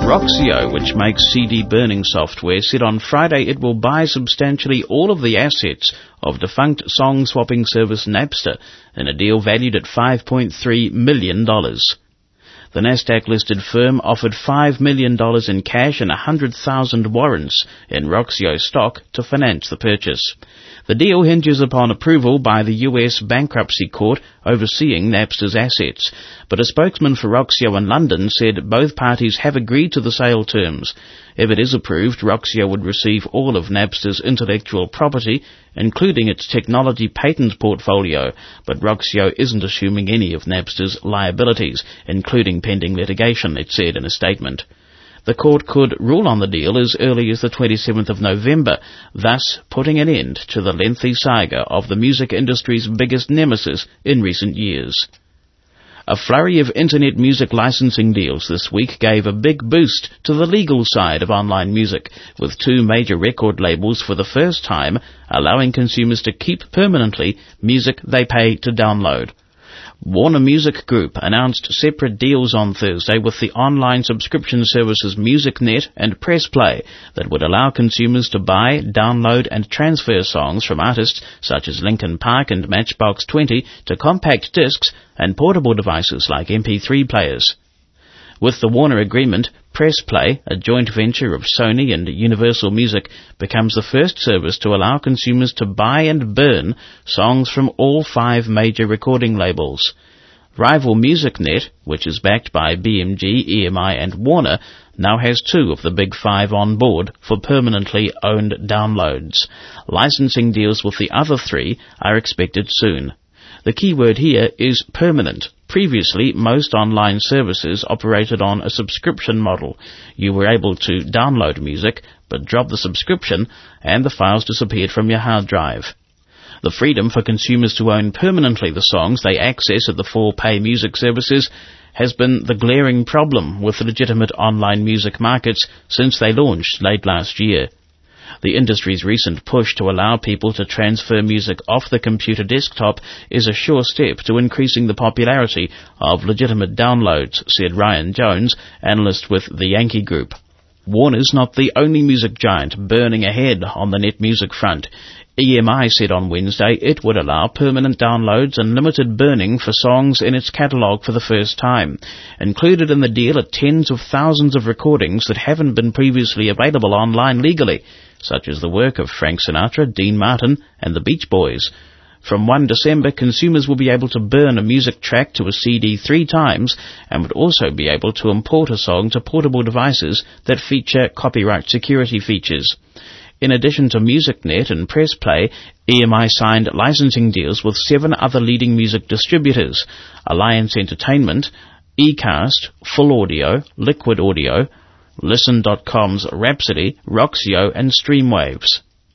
Roxio, which makes CD burning software, said on Friday it will buy substantially all of the assets of defunct song swapping service Napster in a deal valued at $5.3 million. The Nasdaq-listed firm offered $5 million in cash and 100,000 warrants in Roxio stock to finance the purchase. The deal hinges upon approval by the U.S. bankruptcy court overseeing Napster's assets, but a spokesman for Roxio in London said both parties have agreed to the sale terms. If it is approved, Roxio would receive all of Napster's intellectual property, including its technology patent portfolio, but Roxio isn't assuming any of Napster's liabilities, including pending litigation, it said in a statement. The court could rule on the deal as early as the 27th of November, thus putting an end to the lengthy saga of the music industry's biggest nemesis in recent years. A flurry of internet music licensing deals this week gave a big boost to the legal side of online music, with two major record labels for the first time allowing consumers to keep permanently music they pay to download. Warner Music Group announced separate deals on Thursday with the online subscription services MusicNet and PressPlay that would allow consumers to buy, download and transfer songs from artists such as Linkin Park and Matchbox 20 to compact discs and portable devices like MP3 players. With the Warner agreement, PressPlay, a joint venture of Sony and Universal Music, becomes the first service to allow consumers to buy and burn songs from all 5 major recording labels. Rival MusicNet, which is backed by BMG, EMI and Warner, now has 2 of the big 5 on board for permanently owned downloads. Licensing deals with the other 3 are expected soon. The key word here is permanent. Previously, most online services operated on a subscription model. You were able to download music, but drop the subscription, and the files disappeared from your hard drive. The freedom for consumers to own permanently the songs they access at the 4 pay music services has been the glaring problem with legitimate online music markets since they launched late last year. The industry's recent push to allow people to transfer music off the computer desktop is a sure step to increasing the popularity of legitimate downloads, said Ryan Jones, analyst with the Yankee Group. Warner's not the only music giant burning ahead on the net music front. EMI said on Wednesday it would allow permanent downloads and limited burning for songs in its catalogue for the first time. Included in the deal are tens of thousands of recordings that haven't been previously available online legally, such as the work of Frank Sinatra, Dean Martin, and the Beach Boys. From 1 December, consumers will be able to burn a music track to a CD 3 times and would also be able to import a song to portable devices that feature copyright security features. In addition to MusicNet and PressPlay, EMI signed licensing deals with 7 other leading music distributors: Alliance Entertainment, eCast, Full Audio, Liquid Audio, Listen.com's Rhapsody, Roxio and Streamwaves.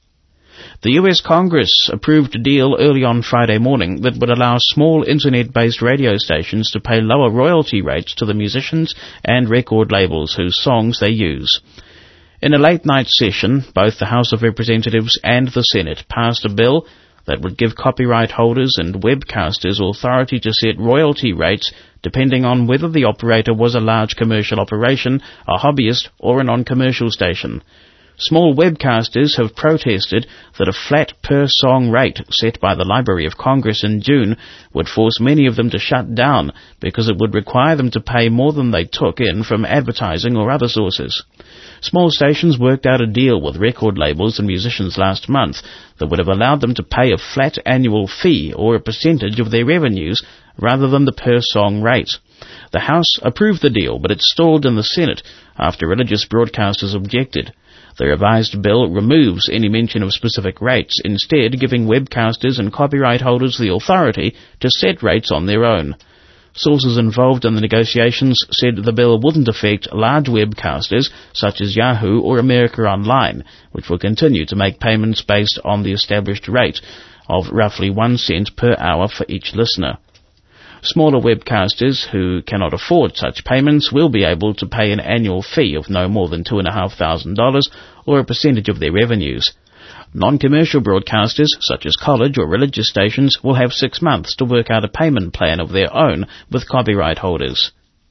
The U.S. Congress approved a deal early on Friday morning that would allow small internet-based radio stations to pay lower royalty rates to the musicians and record labels whose songs they use. In a late-night session, both the House of Representatives and the Senate passed a bill that would give copyright holders and webcasters authority to set royalty rates depending on whether the operator was a large commercial operation, a hobbyist, or a non-commercial station. Small webcasters have protested that a flat per-song rate set by the Library of Congress in June would force many of them to shut down because it would require them to pay more than they took in from advertising or other sources. Small stations worked out a deal with record labels and musicians last month that would have allowed them to pay a flat annual fee or a percentage of their revenues rather than the per-song rate. The House approved the deal, but it stalled in the Senate after religious broadcasters objected. The revised bill removes any mention of specific rates, instead giving webcasters and copyright holders the authority to set rates on their own. Sources involved in the negotiations said the bill wouldn't affect large webcasters such as Yahoo or America Online, which will continue to make payments based on the established rate of roughly 1 cent per hour for each listener. Smaller webcasters who cannot afford such payments will be able to pay an annual fee of no more than $2,500 or a percentage of their revenues. Non-commercial broadcasters, such as college or religious stations, will have 6 months to work out a payment plan of their own with copyright holders.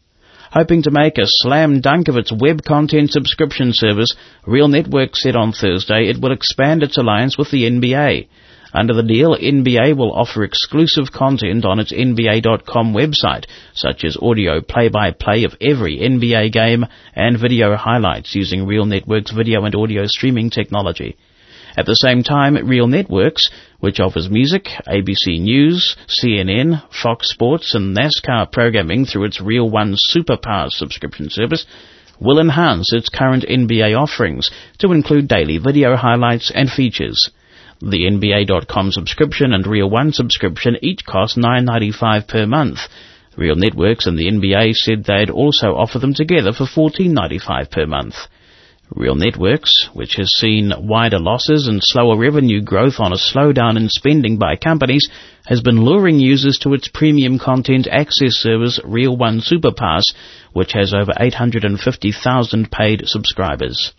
Hoping to make a slam dunk of its web content subscription service, Real Networks said on Thursday it will expand its alliance with the NBA. Under the deal, NBA will offer exclusive content on its NBA.com website, such as audio play-by-play of every NBA game and video highlights using Real Networks' video and audio streaming technology. At the same time, Real Networks, which offers music, ABC News, CNN, Fox Sports and NASCAR programming through its Real One Superpass subscription service, will enhance its current NBA offerings to include daily video highlights and features. The NBA.com subscription and Real One subscription each cost $9.95 per month. Real Networks and the NBA said they'd also offer them together for $14.95 per month. Real Networks, which has seen wider losses and slower revenue growth on a slowdown in spending by companies, has been luring users to its premium content access service Real One Superpass, which has over 850,000 paid subscribers.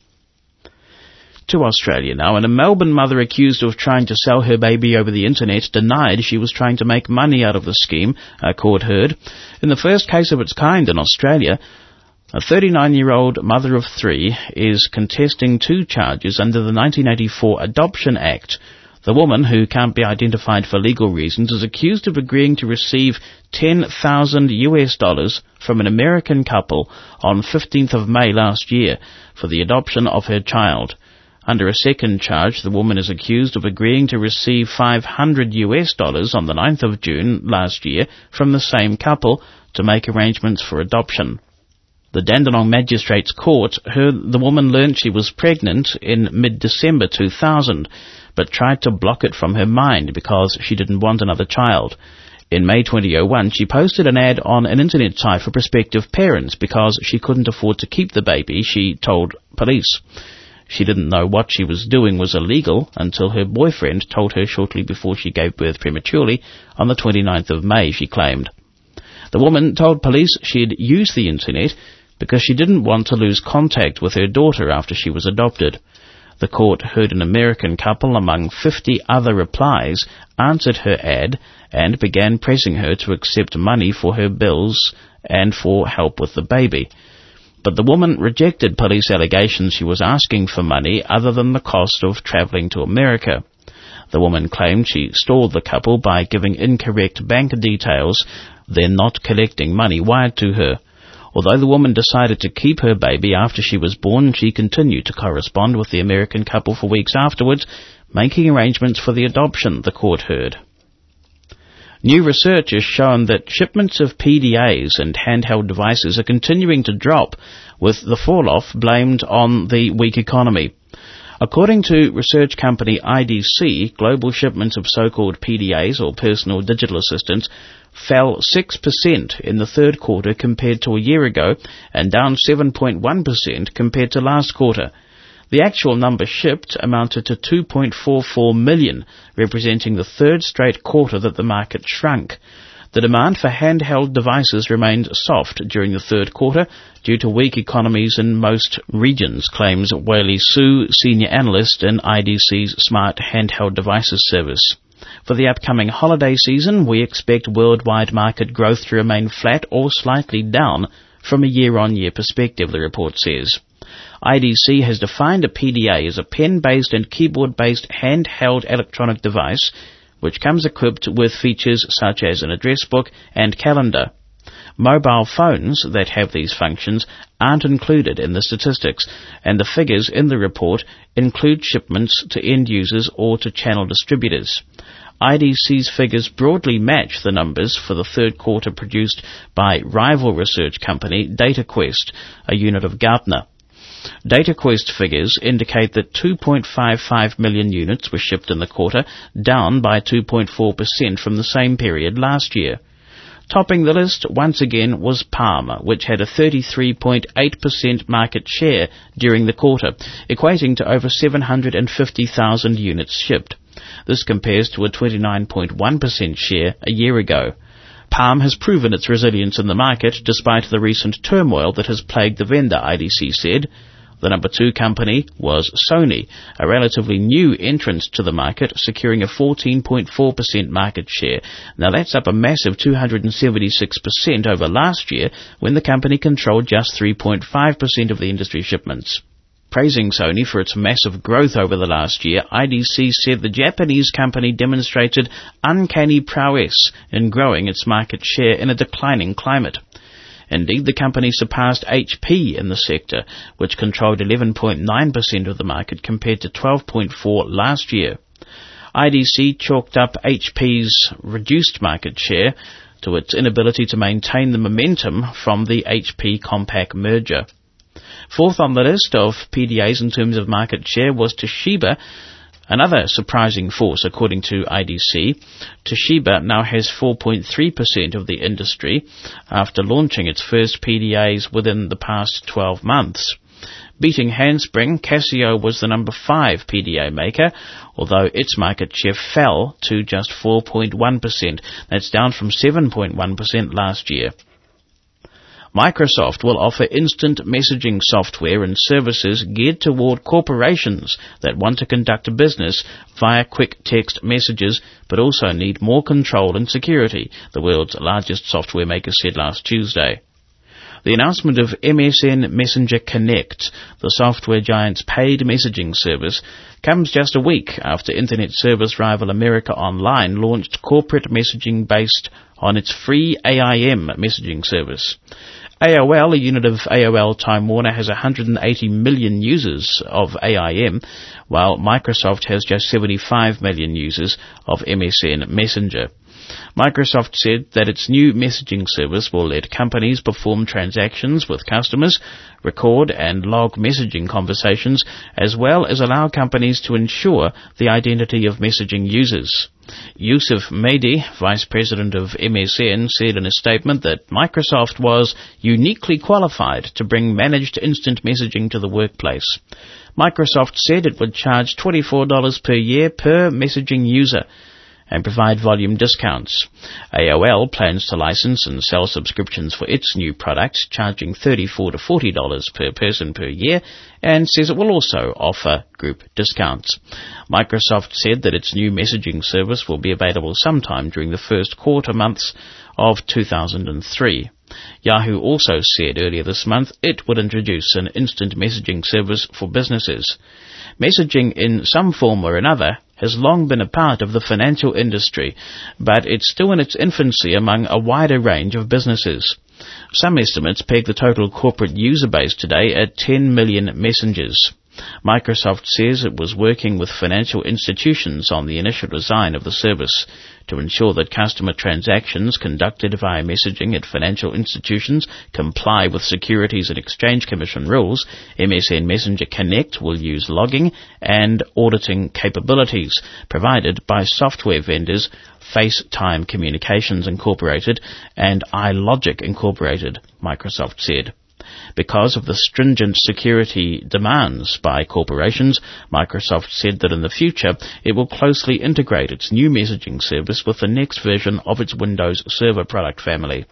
To Australia now, and a Melbourne mother accused of trying to sell her baby over the internet denied she was trying to make money out of the scheme, a court heard. In the first case of its kind in Australia, a 39-year-old mother of three is contesting two charges under the 1984 Adoption Act. The woman, who can't be identified for legal reasons, is accused of agreeing to receive $10,000 from an American couple on 15th of May last year for the adoption of her child. Under a second charge, the woman is accused of agreeing to receive $500 on the 9th of June last year from the same couple to make arrangements for adoption. The Dandenong Magistrates Court heard the woman learned she was pregnant in mid-December 2000, but tried to block it from her mind because she didn't want another child. In May 2001, she posted an ad on an internet site for prospective parents because she couldn't afford to keep the baby, she told police. She didn't know what she was doing was illegal until her boyfriend told her shortly before she gave birth prematurely on the 29th of May, she claimed. The woman told police she'd used the internet because she didn't want to lose contact with her daughter after she was adopted. The court heard an American couple, among 50 other replies, answered her ad and began pressing her to accept money for her bills and for help with the baby. But the woman rejected police allegations she was asking for money other than the cost of travelling to America. The woman claimed she stalled the couple by giving incorrect bank details, then not collecting money wired to her. Although the woman decided to keep her baby after she was born, she continued to correspond with the American couple for weeks afterwards, making arrangements for the adoption, the court heard. New research has shown that shipments of PDAs and handheld devices are continuing to drop, with the fall-off blamed on the weak economy. According to research company IDC, global shipments of so-called PDAs, or personal digital assistants, fell 6% in the third quarter compared to a year ago, and down 7.1% compared to last quarter. The actual number shipped amounted to 2.44 million, representing the third straight quarter that the market shrunk. The demand for handheld devices remained soft during the third quarter due to weak economies in most regions, claims Whaley Su, senior analyst in IDC's Smart Handheld Devices service. For the upcoming holiday season, we expect worldwide market growth to remain flat or slightly down from a year-on-year perspective, the report says. IDC has defined a PDA as a pen-based and keyboard-based handheld electronic device which comes equipped with features such as an address book and calendar. Mobile phones that have these functions aren't included in the statistics, and the figures in the report include shipments to end users or to channel distributors. IDC's figures broadly match the numbers for the third quarter produced by rival research company DataQuest, a unit of Gartner. DataQuest figures indicate that 2.55 million units were shipped in the quarter, down by 2.4% from the same period last year. Topping the list once again was Palm, which had a 33.8% market share during the quarter, equating to over 750,000 units shipped. This compares to a 29.1% share a year ago. Palm has proven its resilience in the market despite the recent turmoil that has plagued the vendor, IDC said. The number 2 company was Sony, a relatively new entrant to the market, securing a 14.4% market share. Now that's up a massive 276% over last year, when the company controlled just 3.5% of the industry shipments. Praising Sony for its massive growth over the last year, IDC said the Japanese company demonstrated uncanny prowess in growing its market share in a declining climate. Indeed, the company surpassed HP in the sector, which controlled 11.9% of the market compared to 12.4% last year. IDC chalked up HP's reduced market share to its inability to maintain the momentum from the HP Compaq merger. Fourth on the list of PDAs in terms of market share was Toshiba, another surprising force according to IDC. Toshiba now has 4.3% of the industry after launching its first PDAs within the past 12 months. Beating Handspring, Casio was the number 5 PDA maker, although its market share fell to just 4.1%. That's down from 7.1% last year. Microsoft will offer instant messaging software and services geared toward corporations that want to conduct a business via quick text messages, but also need more control and security, the world's largest software maker said last Tuesday. The announcement of MSN Messenger Connect, the software giant's paid messaging service, comes just a week after internet service rival America Online launched corporate messaging based on its free AIM messaging service. AOL, a unit of AOL Time Warner, has 180 million users of AIM, while Microsoft has just 75 million users of MSN Messenger. Microsoft said that its new messaging service will let companies perform transactions with customers, record and log messaging conversations, as well as allow companies to ensure the identity of messaging users. Yusuf Mehdi, vice president of MSN, said in a statement that Microsoft was uniquely qualified to bring managed instant messaging to the workplace. Microsoft said it would charge $24 per year per messaging user and provide volume discounts. AOL plans to license and sell subscriptions for its new products, charging $34 to $40 per person per year, and says it will also offer group discounts. Microsoft said that its new messaging service will be available sometime during the first quarter months of 2003. Yahoo also said earlier this month it would introduce an instant messaging service for businesses. Messaging in some form or another has long been a part of the financial industry, but it's still in its infancy among a wider range of businesses. Some estimates peg the total corporate user base today at 10 million messengers. Microsoft says it was working with financial institutions on the initial design of the service. To ensure that customer transactions conducted via messaging at financial institutions comply with Securities and Exchange Commission rules, MSN Messenger Connect will use logging and auditing capabilities provided by software vendors FaceTime Communications Incorporated and iLogic Incorporated, Microsoft said. Because of the stringent security demands by corporations, Microsoft said that in the future it will closely integrate its new messaging service with the next version of its Windows Server product family.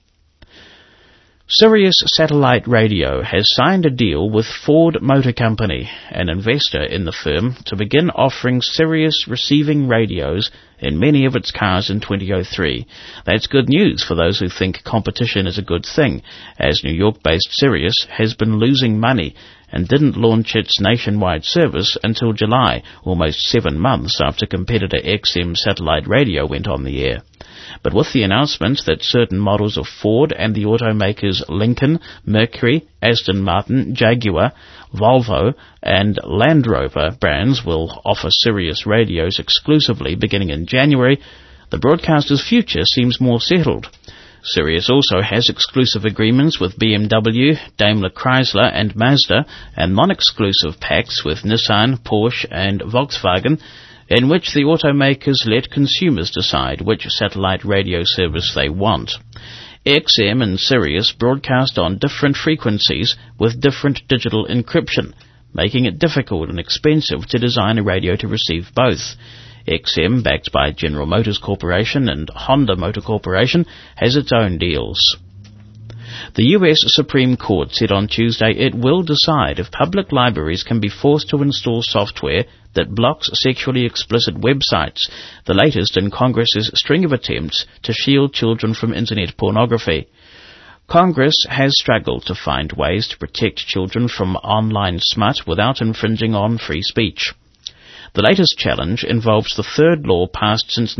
Sirius Satellite Radio has signed a deal with Ford Motor Company, an investor in the firm, to begin offering Sirius receiving radios in many of its cars in 2003. That's good news for those who think competition is a good thing, as New York-based Sirius has been losing money and didn't launch its nationwide service until July, almost 7 months after competitor XM Satellite Radio went on the air. But with the announcement that certain models of Ford and the automakers Lincoln, Mercury, Aston Martin, Jaguar, Volvo and Land Rover brands will offer Sirius radios exclusively beginning in January, the broadcaster's future seems more settled. Sirius also has exclusive agreements with BMW, Daimler Chrysler and Mazda, and non-exclusive pacts with Nissan, Porsche and Volkswagen, in which the automakers let consumers decide which satellite radio service they want. XM and Sirius broadcast on different frequencies with different digital encryption, making it difficult and expensive to design a radio to receive both. XM, backed by General Motors Corporation and Honda Motor Corporation, has its own deals. The US Supreme Court said on Tuesday it will decide if public libraries can be forced to install software that blocks sexually explicit websites, the latest in Congress's string of attempts to shield children from internet pornography. Congress has struggled to find ways to protect children from online smut without infringing on free speech. The latest challenge involves the third law passed since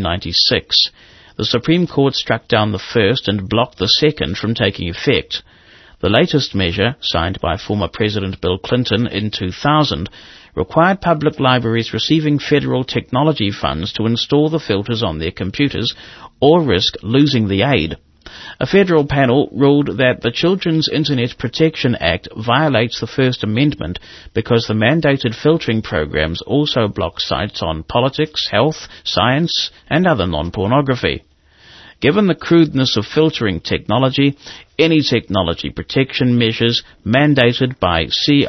1996. The Supreme Court struck down the first and blocked the second from taking effect. The latest measure, signed by former President Bill Clinton in 2000, required public libraries receiving federal technology funds to install the filters on their computers or risk losing the aid. A federal panel ruled that the Children's Internet Protection Act violates the First Amendment because the mandated filtering programs also block sites on politics, health, science, and other non-pornography. Given the crudeness of filtering technology, any technology protection measures mandated by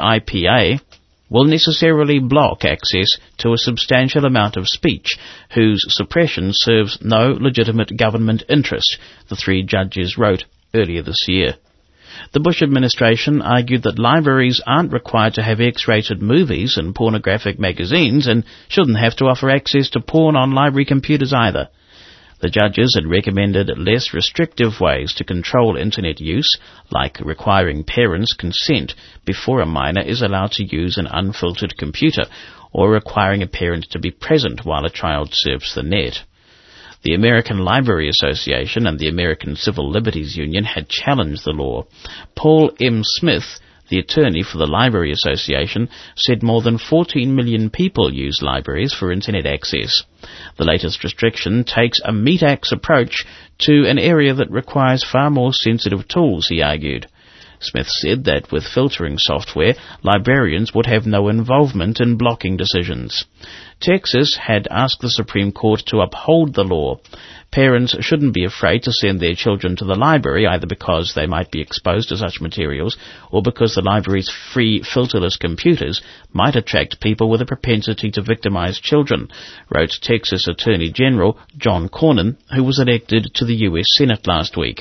CIPA will necessarily block access to a substantial amount of speech whose suppression serves no legitimate government interest, the three judges wrote earlier this year. The Bush administration argued that libraries aren't required to have X-rated movies and pornographic magazines and shouldn't have to offer access to porn on library computers either. The judges had recommended less restrictive ways to control internet use, like requiring parents' consent before a minor is allowed to use an unfiltered computer, or requiring a parent to be present while a child surfs the net. The American Library Association and the American Civil Liberties Union had challenged the law. Paul M. Smith, the attorney for the Library Association, said more than 14 million people use libraries for internet access. The latest restriction takes a meat-axe approach to an area that requires far more sensitive tools, he argued. Smith said that with filtering software, librarians would have no involvement in blocking decisions. Texas had asked the Supreme Court to uphold the law. Parents shouldn't be afraid to send their children to the library, either because they might be exposed to such materials or because the library's free, filterless computers might attract people with a propensity to victimize children, wrote Texas Attorney General John Cornyn, who was elected to the U.S. Senate last week.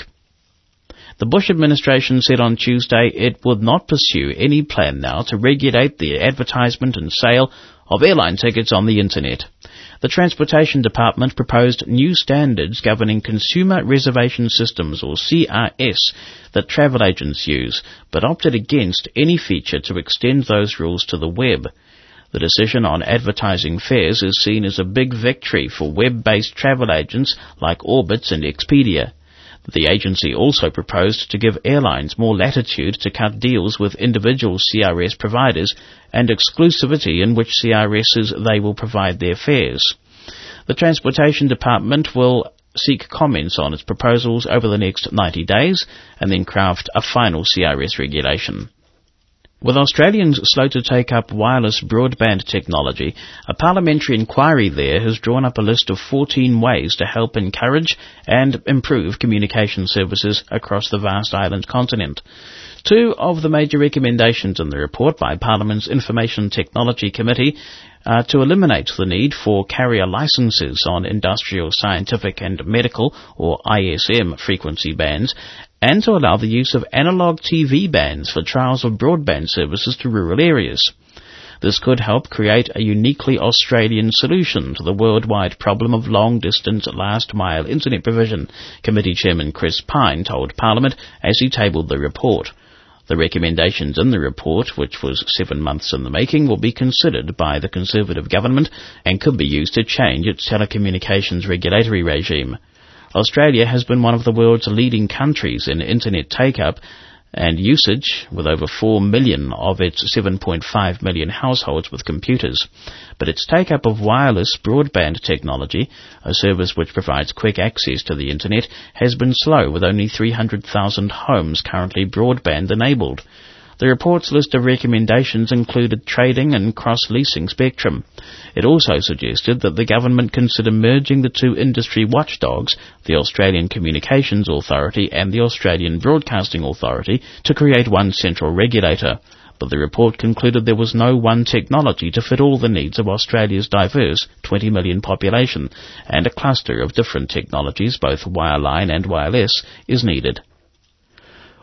The Bush administration said on Tuesday it would not pursue any plan now to regulate the advertisement and sale of airline tickets on the Internet. The Transportation Department proposed new standards governing consumer reservation systems, or CRS, that travel agents use, but opted against any feature to extend those rules to the web. The decision on advertising fares is seen as a big victory for web-based travel agents like Orbitz and Expedia. The agency also proposed to give airlines more latitude to cut deals with individual CRS providers and exclusivity in which CRSs they will provide their fares. The Transportation Department will seek comments on its proposals over the next 90 days and then craft a final CRS regulation. With Australians slow to take up wireless broadband technology, a parliamentary inquiry there has drawn up a list of 14 ways to help encourage and improve communication services across the vast island continent. Two of the major recommendations in the report by Parliament's Information Technology Committee are to eliminate the need for carrier licenses on industrial, scientific and medical, or ISM, frequency bands, and to allow the use of analog TV bands for trials of broadband services to rural areas. This could help create a uniquely Australian solution to the worldwide problem of long-distance, last-mile internet provision, Committee Chairman Chris Pine told Parliament as he tabled the report. The recommendations in the report, which was 7 months in the making, will be considered by the Conservative government and could be used to change its telecommunications regulatory regime. Australia has been one of the world's leading countries in internet take-up and usage, with over 4 million of its 7.5 million households with computers. But its take-up of wireless broadband technology, a service which provides quick access to the internet, has been slow, with only 300,000 homes currently broadband-enabled. The report's list of recommendations included trading and cross-leasing spectrum. It also suggested that the government consider merging the two industry watchdogs, the Australian Communications Authority and the Australian Broadcasting Authority, to create one central regulator. But the report concluded there was no one technology to fit all the needs of Australia's diverse 20 million population, and a cluster of different technologies, both wireline and wireless, is needed.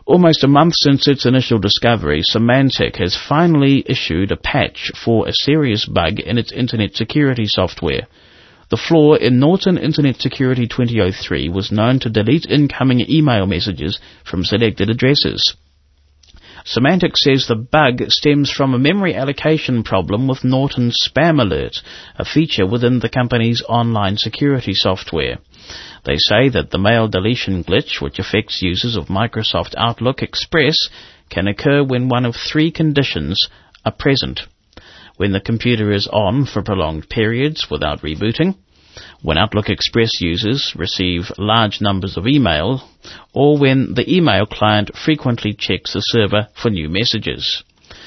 Almost a month since its initial discovery, Symantec has finally issued a patch for a serious bug in its Internet security software. The flaw in Norton Internet Security 2003 was known to delete incoming email messages from selected addresses. Symantec says the bug stems from a memory allocation problem with Norton Spam Alert, a feature within the company's online security software. They say that the mail deletion glitch, which affects users of Microsoft Outlook Express, can occur when one of three conditions are present: when the computer is on for prolonged periods without rebooting, when Outlook Express users receive large numbers of email, or when the email client frequently checks the server for new messages.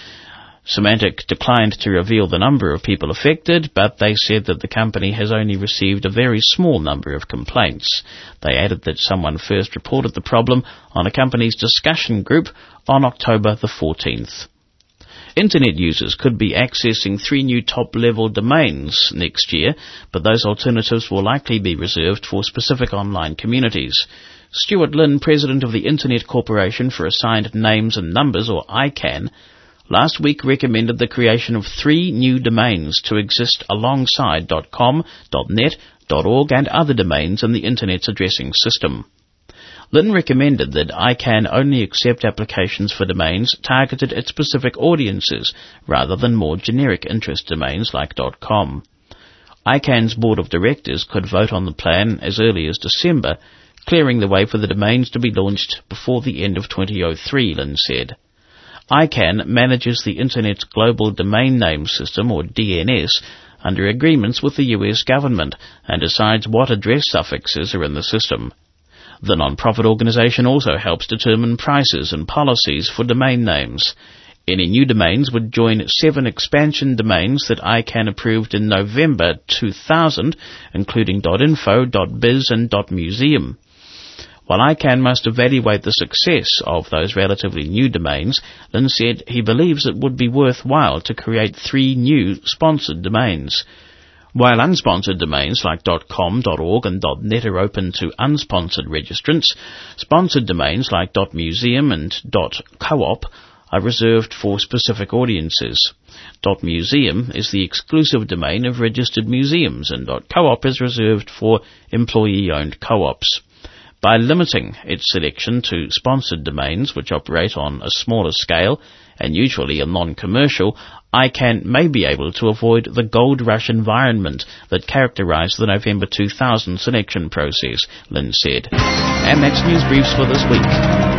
Symantec declined to reveal the number of people affected, but they said that the company has only received a very small number of complaints. They added that someone first reported the problem on a company's discussion group on October the 14th. Internet users could be accessing 3 new top-level domains next year, but those alternatives will likely be reserved for specific online communities. Stuart Lynn, president of the Internet Corporation for Assigned Names and Numbers, or ICANN, last week recommended the creation of 3 new domains to exist alongside .com, .net, .org and other domains in the Internet's addressing system. Lynn recommended that ICANN only accept applications for domains targeted at specific audiences, rather than more generic interest domains like .com. ICANN's board of directors could vote on the plan as early as December, clearing the way for the domains to be launched before the end of 2003, Lynn said. ICANN manages the Internet's Global Domain Name System, or DNS, under agreements with the US government, and decides what address suffixes are in the system. The non-profit organization also helps determine prices and policies for domain names. Any new domains would join 7 expansion domains that ICANN approved in November 2000, including .info, .biz and .museum. While ICANN must evaluate the success of those relatively new domains, Lynn said he believes it would be worthwhile to create 3 new sponsored domains. While unsponsored domains like .com, .org and .net are open to unsponsored registrants, sponsored domains like .museum and .coop are reserved for specific audiences. .museum is the exclusive domain of registered museums, and .coop is reserved for employee-owned co-ops. By limiting its selection to sponsored domains which operate on a smaller scale and usually are non-commercial, ICANN may be able to avoid the gold rush environment that characterized the November 2000 selection process, Lynn said. And that's News Briefs for this week.